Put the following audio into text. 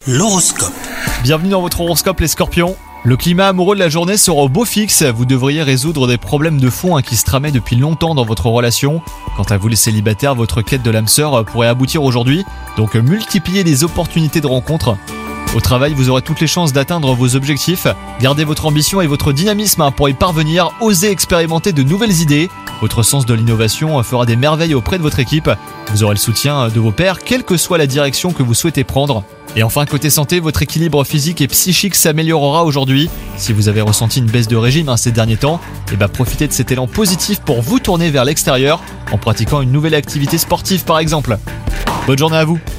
L'horoscope. Bienvenue dans votre horoscope les scorpions. Le climat amoureux de la journée sera au beau fixe, vous devriez résoudre des problèmes de fond qui se tramaient depuis longtemps dans votre relation. Quant à vous les célibataires, votre quête de l'âme sœur pourrait aboutir aujourd'hui, donc multipliez les opportunités de rencontre. Au travail, vous aurez toutes les chances d'atteindre vos objectifs. Gardez votre ambition et votre dynamisme pour y parvenir, osez expérimenter de nouvelles idées. Votre sens de l'innovation fera des merveilles auprès de votre équipe. Vous aurez le soutien de vos pairs, quelle que soit la direction que vous souhaitez prendre. Et enfin, côté santé, votre équilibre physique et psychique s'améliorera aujourd'hui. Si vous avez ressenti une baisse de régime ces derniers temps, profitez de cet élan positif pour vous tourner vers l'extérieur en pratiquant une nouvelle activité sportive par exemple. Bonne journée à vous!